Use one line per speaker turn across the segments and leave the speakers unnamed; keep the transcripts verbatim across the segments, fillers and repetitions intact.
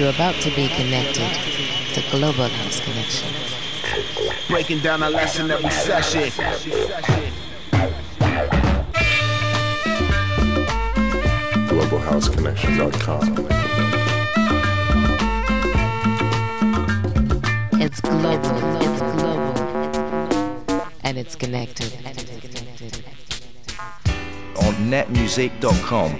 You're about to be connected to Global House Connection.
Breaking down a lesson every session.
global house connection dot com.
It's global, it's global, and it's connected.
On net music dot com.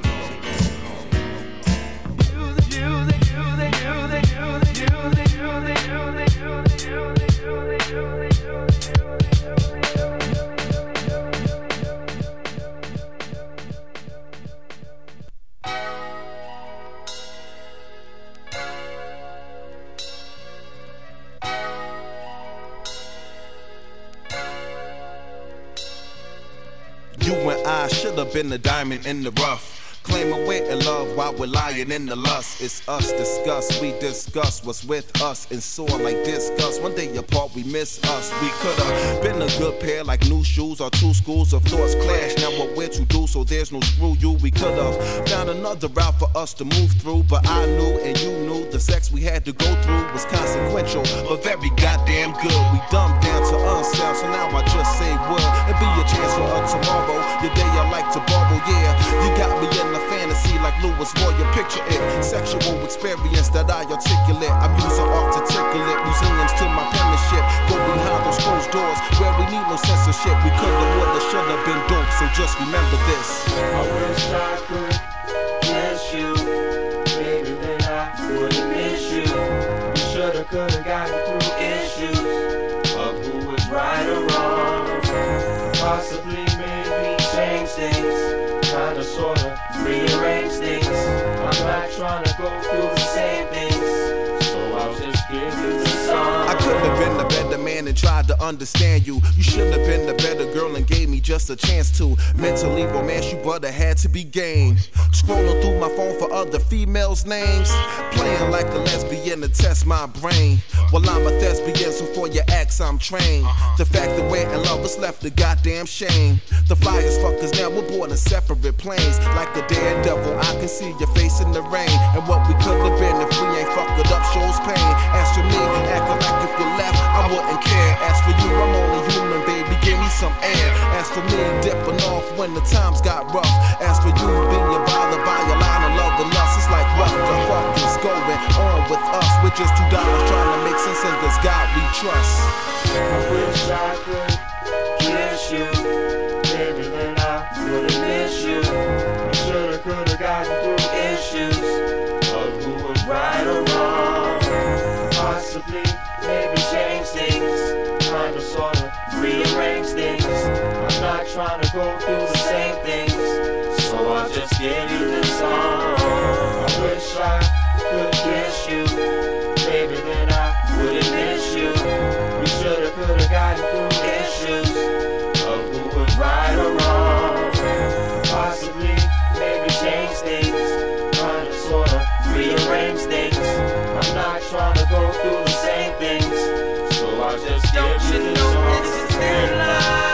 Been the diamond in the rough. Claim a wit and love while we're lying in the lust. It's us discuss, we discuss what's with us and soar like discuss. One day apart we miss us. We could've been a good pair like new shoes. Our two schools of thoughts clash. Now what we're to do, so there's no screw you. We could've found another route for us to move through, but I knew and you knew the sex we had to go through was consequential, but very goddamn good. We dumbed down to unsound, so now I just say would it be a chance for a tomorrow? Your day I like to borrow, yeah. You got me in the fantasy like Louis Warrior, picture it. Sexual experience that I articulate. I'm using art to tickle it. Museums to my penmanship. Go behind those closed doors where we need no censorship. We could've, would've, should've been dope, so just remember this.
I wish I could kiss you, baby, then I wouldn't miss you. We should've, could've gotten through issues of who was right or wrong. Possibly, maybe change things, kinda, sorta rearrange things. I'm not trying to go through the same things, so I'll just give you the song.
I couldn't have been the better man and tried to understand you. You should have been the better girl and gave me just a chance to mentally romance you, but I had to be game. Scrolling through my phone for other females' names, playing like a lesbian to test my brain. Well, I'm a thespian, so for your acts I'm trained. The fact that we're in love was left a goddamn shame. The flyers fuckers now we're board in separate planes. Like a daredevil, I can see your face in the rain. And what we could have been if we ain't fucked it up shows pain. As for me, acting like if you left, I wouldn't care. As for you, I'm only human, baby, give me some air. As for me, dipping off when the times got rough. As for you, being bothered by your line of love and lust, it's like what the fuck is going on with us? We're just two dollars trying to make sense in this God we trust.
I wish I could kiss you, baby, then I wouldn't miss you. We should've, could've gotten through issues of who was right or wrong. Possibly, maybe change things, kinda, sorta rearrange things. I'm not trying to go through the same things, so I'll just give you this song. I wish I could kiss you, baby, then I wouldn't miss you. We should've, could've gotten through issues of who was right or wrong. Possibly, maybe change things, kinda, sorta rearrange things. I'm not trying to go through the same things, so I'll just give you this song. This is their life.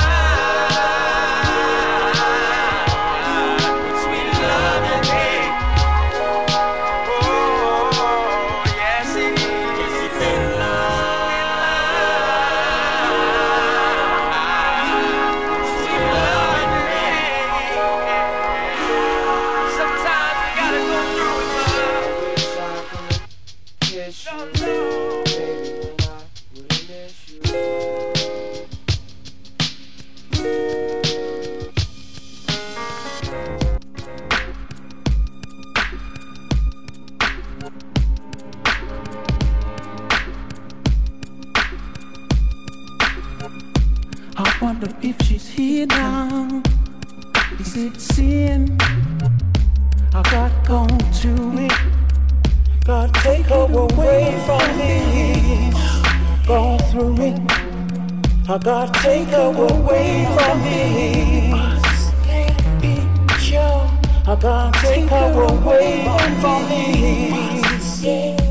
I gotta take her away from this. Be sure. I gotta take her away from this.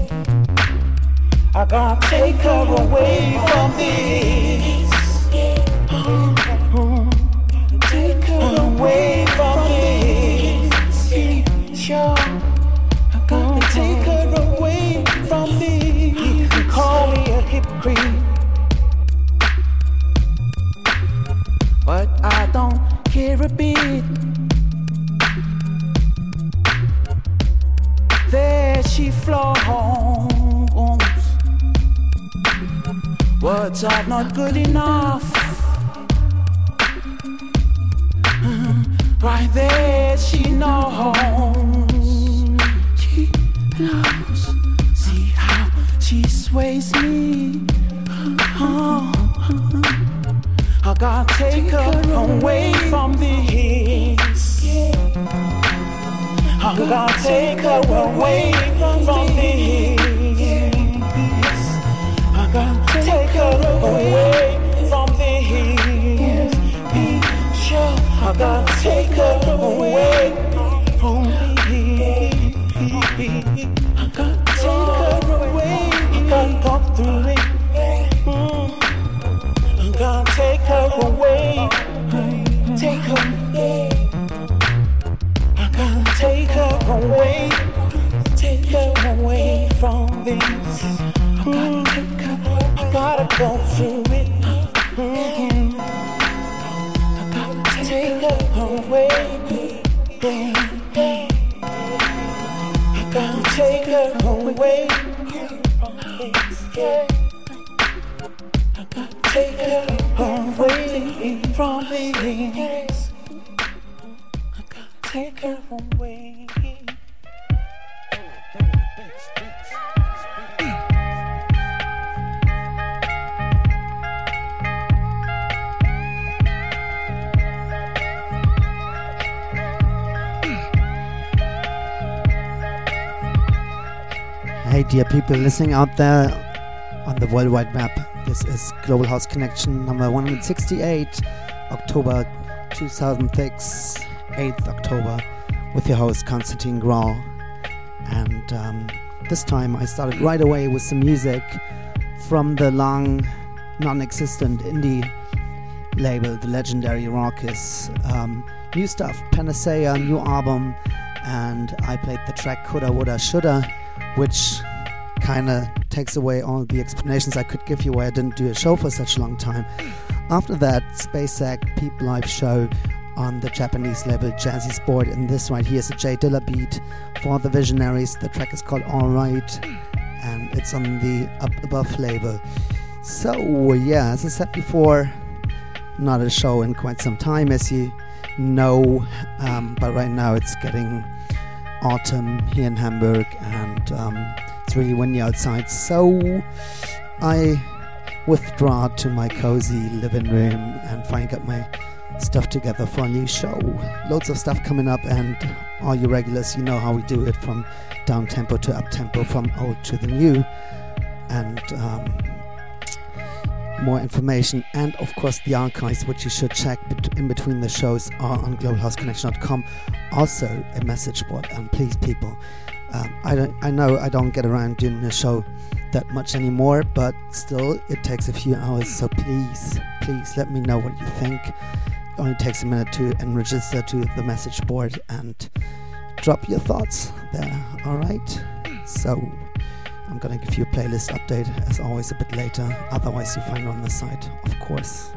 I gotta take her away from this. Take her away from this. Be sure. I gotta take her away. not good enough. Right there, she knows. She knows. See how she sways me. Oh. I gotta take her away from this. I gotta take her away from this. I gotta take her away from this. Sure, I gotta take her away from this. I gotta take her away. I gotta talk through it. Mm. I gotta take her away. Take her away. I gotta take her away. Take her away from this. Mm. I gotta go through it. Mm. I gotta take her away. I gotta take her away from this. I gotta take her away from this. I gotta take her away.
Hey dear people listening out there on the worldwide map, this is Global House Connection number one hundred sixty-eight, October two thousand six, eighth October, with your host Konstantin Grau. And um, this time I started right away with some music from the long non-existent indie label, the legendary Raucous. Um, new stuff, Panacea, new album, and I played the track Coulda, Woulda, Shoulda, which kind of takes away all the explanations I could give you why I didn't do a show for such a long time. After that, Spacek Peep Live show on the Japanese label Jazzy Sport, and this right here is a Jay Dilla beat for the Visionaries. The track is called Alright, and it's on the Up Above label. So yeah, as I said before, not a show in quite some time, as you know, um, but right now it's getting autumn here in Hamburg, and um, it's really windy outside, so I withdraw to my cozy living room and finally got my stuff together for a new show. Loads of stuff coming up, and all you regulars, you know how we do it, from down tempo to up tempo, from old to the new, and um, more information, and of course the archives, which you should check bet- in between the shows, are on global house connection dot com. Also a message board, and please people, um, I don't I know I don't get around doing the show that much anymore, but still it takes a few hours, so please please let me know what you think. It only takes a minute to and register to the message board and drop your thoughts there. Alright, so I'm gonna give you a playlist update as always a bit later, otherwise you find it on the site, of course.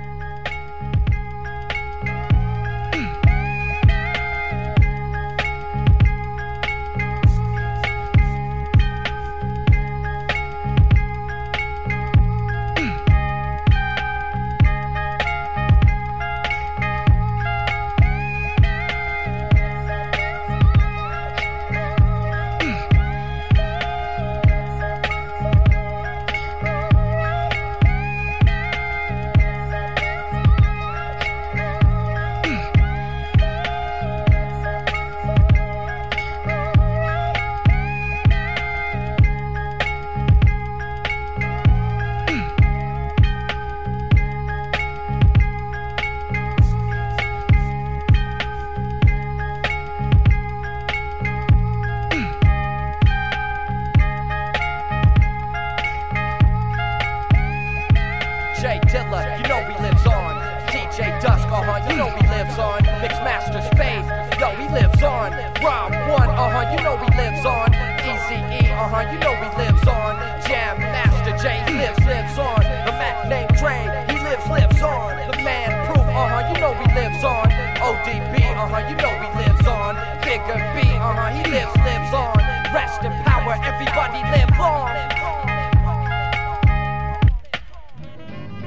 Jay Dilla, you know he lives on. D J Dusk, uh-huh, you know he lives on. Mixmaster Spade, yo, he lives on. Rob One, uh-huh, you know he lives on. Eazy-E, uh-huh, you know he lives on. Jam Master Jay lives, lives on. The Mac named Dre, he lives, lives on. The Man Proof, uh-huh, you know he lives on. O D B, uh-huh, you know he lives on. Bigger B, uh-huh, he lives, lives on. Rest in power, everybody live on.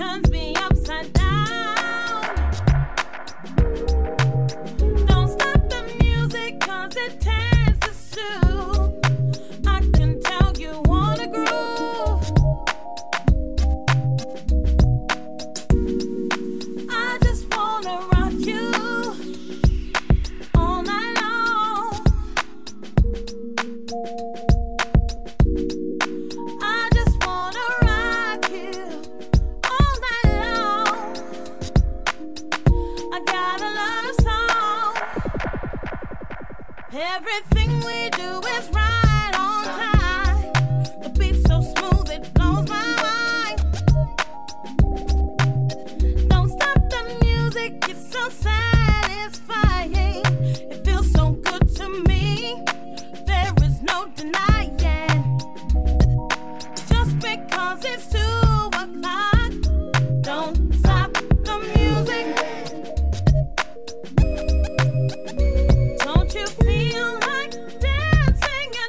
turns me upside down. Don't stop the music, cause it tends to soothe. I can tell you wanna groove. I just wanna rock you all night long. I just wanna rock you all night long. I got a lot of song. Everything we do is right on time. The beat's so smooth it blows my mind. Don't stop the music, it's so satisfying. It feels so good to me. There is no denying. Just because it's two o'clock, don't stop the music. Don't you feel like dancing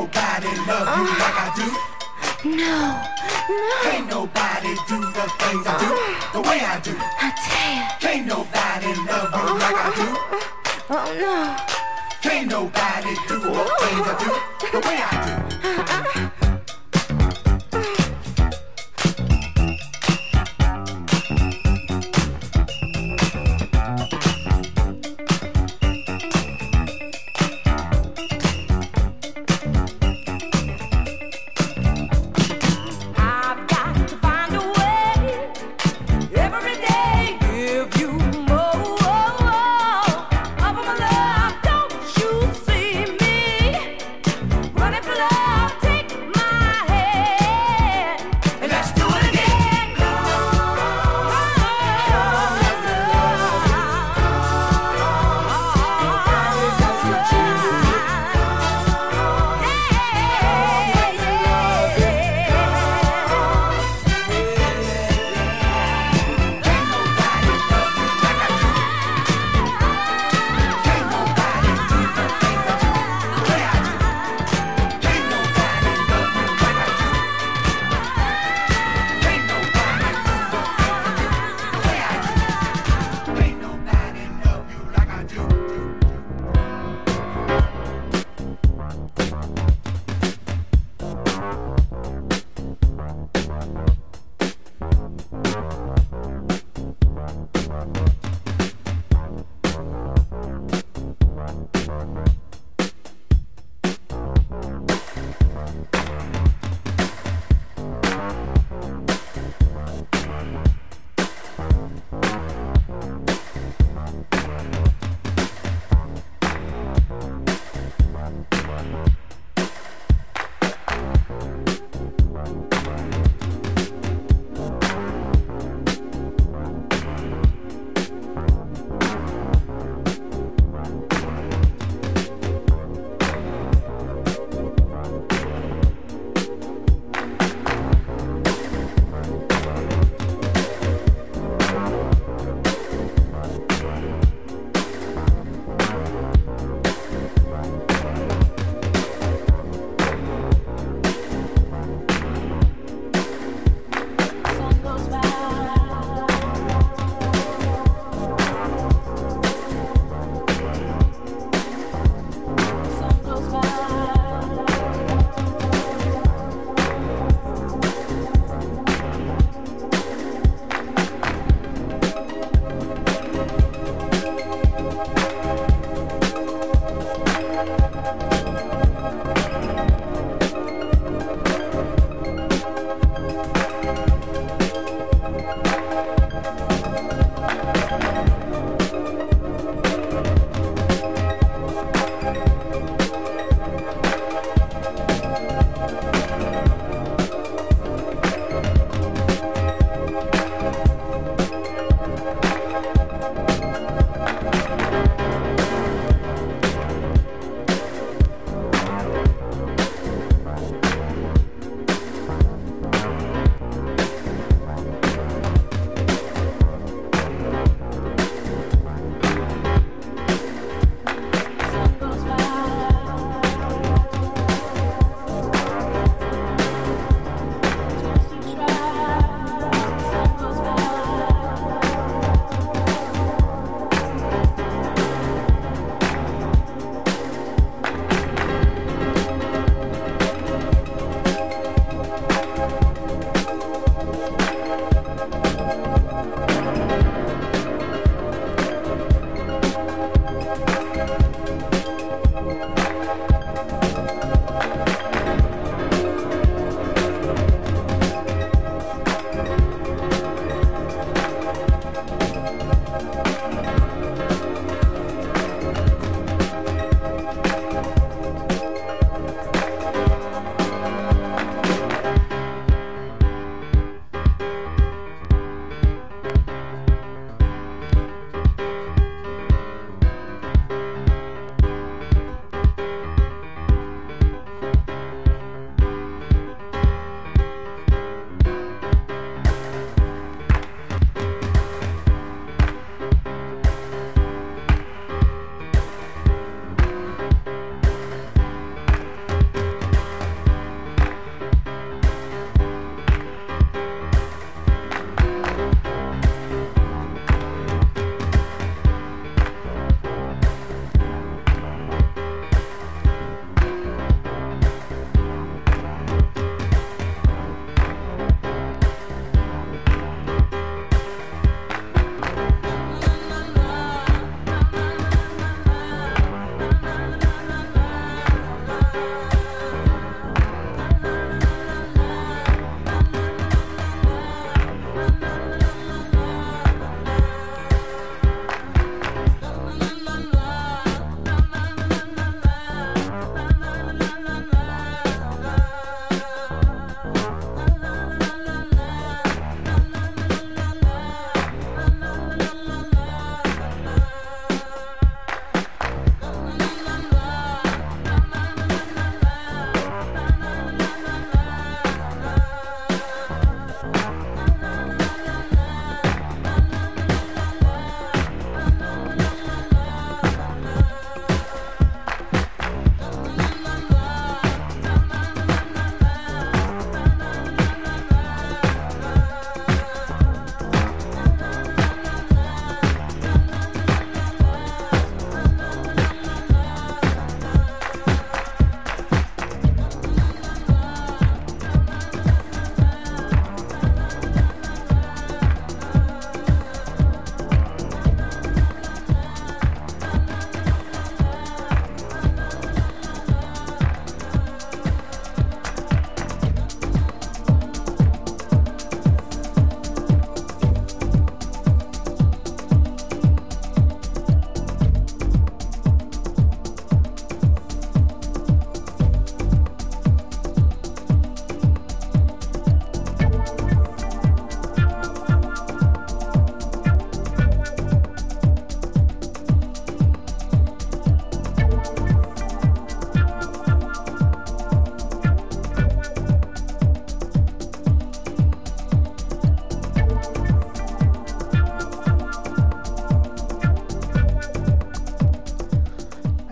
nobody love you uh, like I do.
No, no.
Can't nobody do the things I do the way I do.
I tell you.
Can't nobody love you uh, like I do.
Uh, oh no.
Can't nobody do the things I do the way I do.
Uh-uh.
Running for love.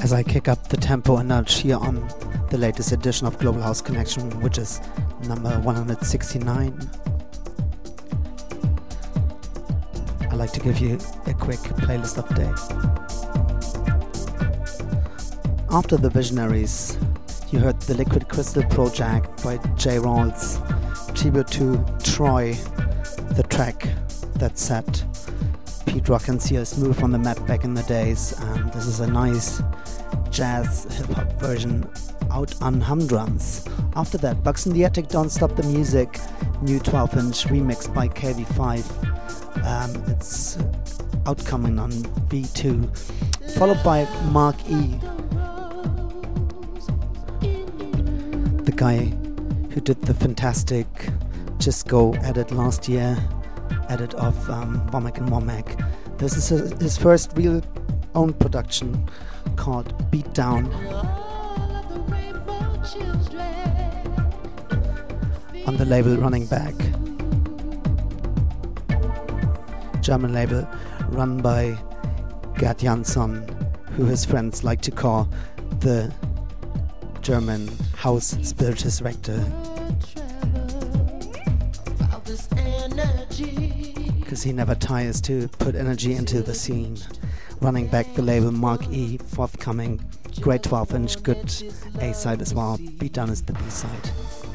as I kick up the tempo a nudge here on the latest edition of Global House Connection, which is number one hundred sixty-nine. I'd like to give you a quick playlist update. After the Visionaries, you heard the Liquid Crystal Project by Jay Rawls, tribute to Troy, the track that set Pete Rock and C S Smooth on the map back in the days, and this is a nice jazz hip-hop version out on Humdrums. After that, Bugs in the Attic, Don't Stop the Music, new twelve inch remix by K V five. Um, it's outcoming on B two, followed by Mark E, the guy who did the fantastic Just Go edit last year, edit of um, Womack and Womack. This is a, his first real own production called Beat Down. On the label Running Back, German label run by Gerd Jansson, who his friends like to call the German house spiritual director, because he never tires to put energy into the scene. Running Back, the label Mark E, forthcoming, great twelve inch, good A side as well. Beat Down is the B side.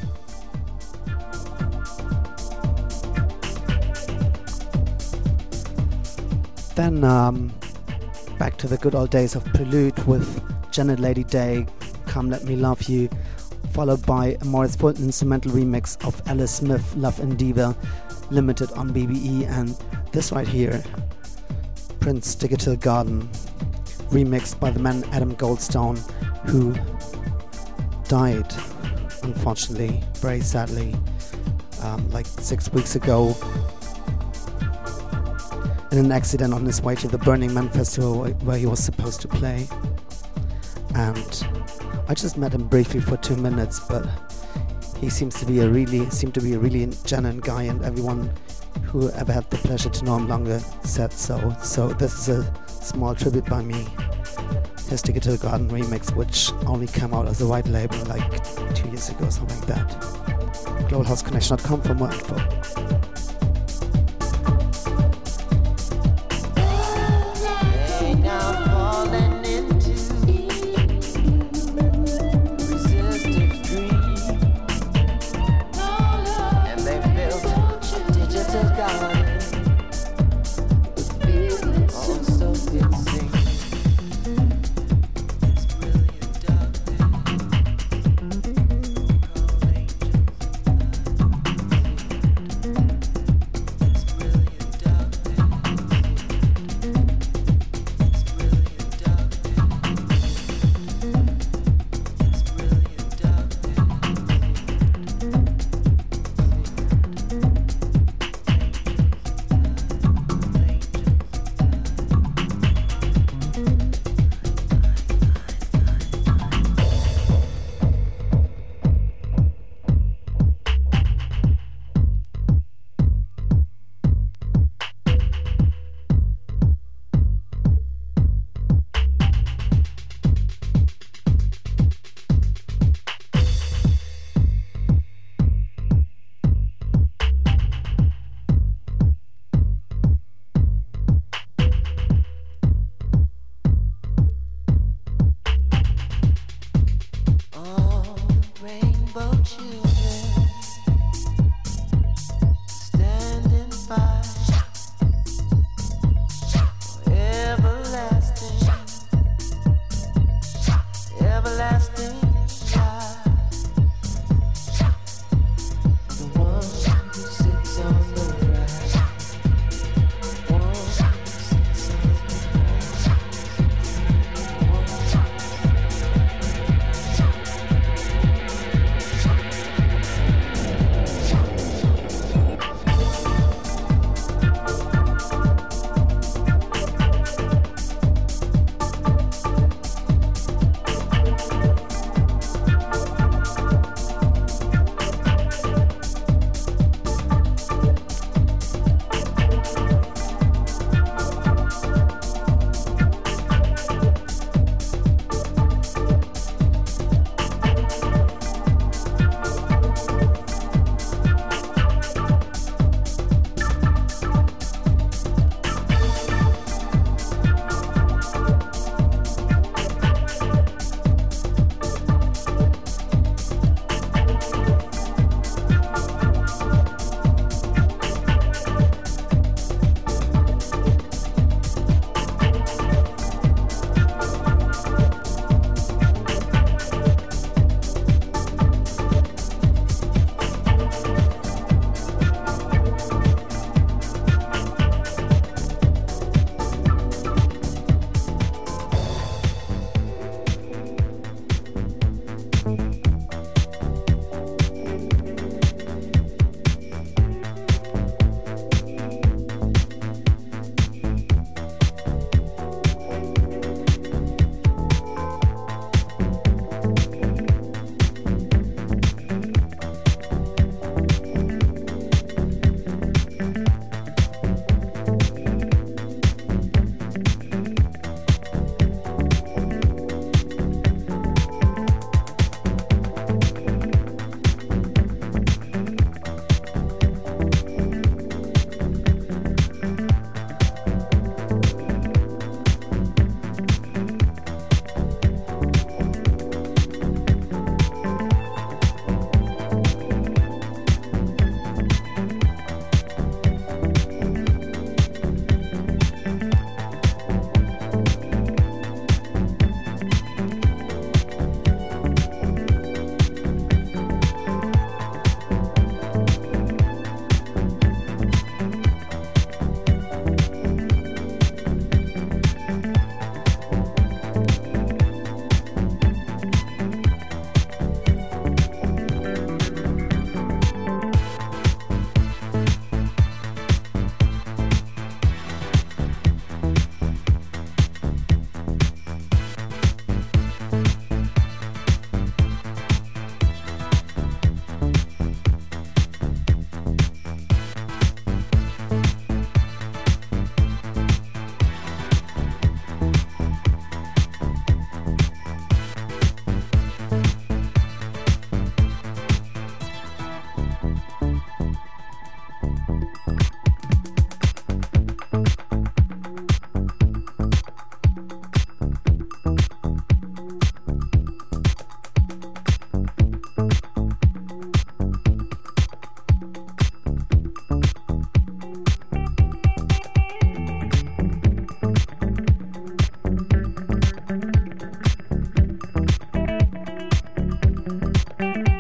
Then um, back to the good old days of Prelude with Janet Lady Day, Come Let Me Love You, followed by a Morris Fulton instrumental remix of Alice Smith, Love and Diva, limited on B B E, and this right here, Prince Digital Garden, remixed by the man Adam Goldstone, who died, unfortunately, very sadly, um, like six weeks ago, in an accident on his way to the Burning Man Festival where he was supposed to play. And I just met him briefly for two minutes, but he seems to be a really seemed to be a really genuine guy, and everyone who ever had the pleasure to know him longer said so. So this is a small tribute by me. His Digital Garden remix, which only came out as a white label like two years ago, something like that. global house connection dot com for more info.
Bye.